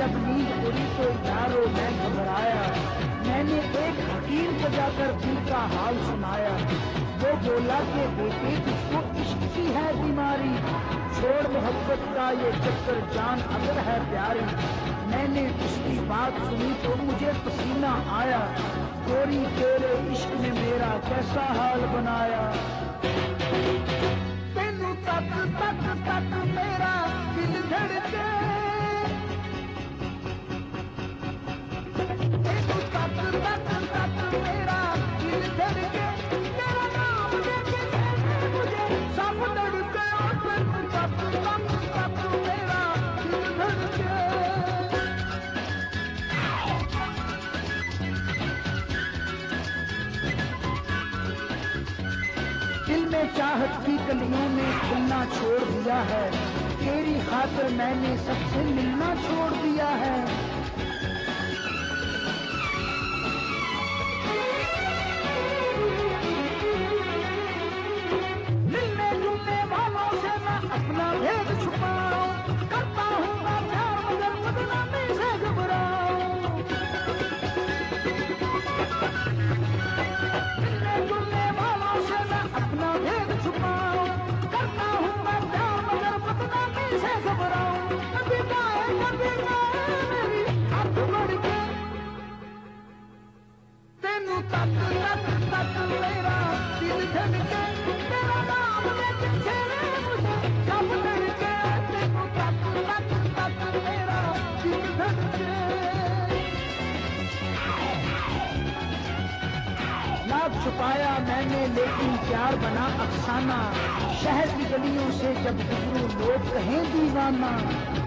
जब नींद उड़ी तो यारो मैं घबराया। मैंने एक हकीम को जाकर दिल का हाल सुनाया। वो बोला कि बेटे तुझको इश्क की है बीमारी, छोड़ मोहब्बत का ये चक्कर जान अगर है प्यारी। मैंने उसकी बात सुनी तो मुझे पसीना आया, गोरी तेरे इश्क ने मेरा कैसा हाल बनाया। तेनू तक तक तक मेरा दिल धड़के, तेनू तक तक तक मेरा दिल धड़के, तेरा नाम लेके मुझे सब धड़के। तेनू तक तक तक मेरा दिल धड़के। दिल में चाहत की कलियों ने खिलना छोड़ दिया है, तेरी खातिर मैंने सबसे मिलना छोड़ दिया है। मिलने जुलने वालों से मैं अपना भेद छुपाऊं, करता हूँ मैं प्यार मगर बदनामी से घबराऊं। मिलने जुलने वालों से मैं अपना भेद छुपाऊं, करता हूँ मैं प्यार मगर बदनामी से घबराऊं। कभी गाए मेरी हाथ बढ़ के, तेनू तक तक तक मेरा दिल धड़के, तेरा नाम लेके छेड़े मुझे सब लड़के। तेनू तक तक तक मेरा दिल धड़के। लाख छुपाया मैंने लेकिन प्यार बना अफसाना, शहर की गलियों से जब गुजरूं लोग कहें दीवाना।